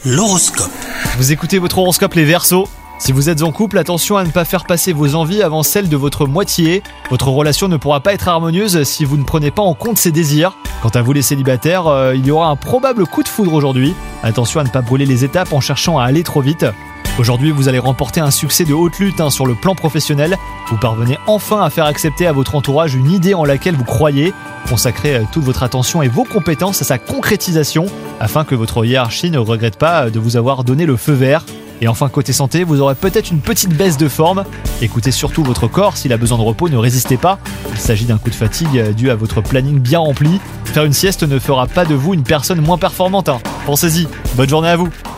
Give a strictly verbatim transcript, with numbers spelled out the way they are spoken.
L'horoscope. Vous écoutez votre horoscope les Verseaux. Si vous êtes en couple, attention à ne pas faire passer vos envies avant celles de votre moitié. Votre relation ne pourra pas être harmonieuse si vous ne prenez pas en compte ses désirs. Quant à vous les célibataires, euh, il y aura un probable coup de foudre aujourd'hui. Attention à ne pas brûler les étapes en cherchant à aller trop vite. Aujourd'hui, vous allez remporter un succès de haute lutte hein, sur le plan professionnel. Vous parvenez enfin à faire accepter à votre entourage une idée en laquelle vous croyez. Consacrez euh, toute votre attention et vos compétences à sa concrétisation afin que votre hiérarchie ne regrette pas de vous avoir donné le feu vert. Et enfin, côté santé, vous aurez peut-être une petite baisse de forme. Écoutez surtout votre corps, s'il a besoin de repos, ne résistez pas. Il s'agit d'un coup de fatigue dû à votre planning bien rempli. Faire une sieste ne fera pas de vous une personne moins performante. Hein. Pensez-y, bonne journée à vous.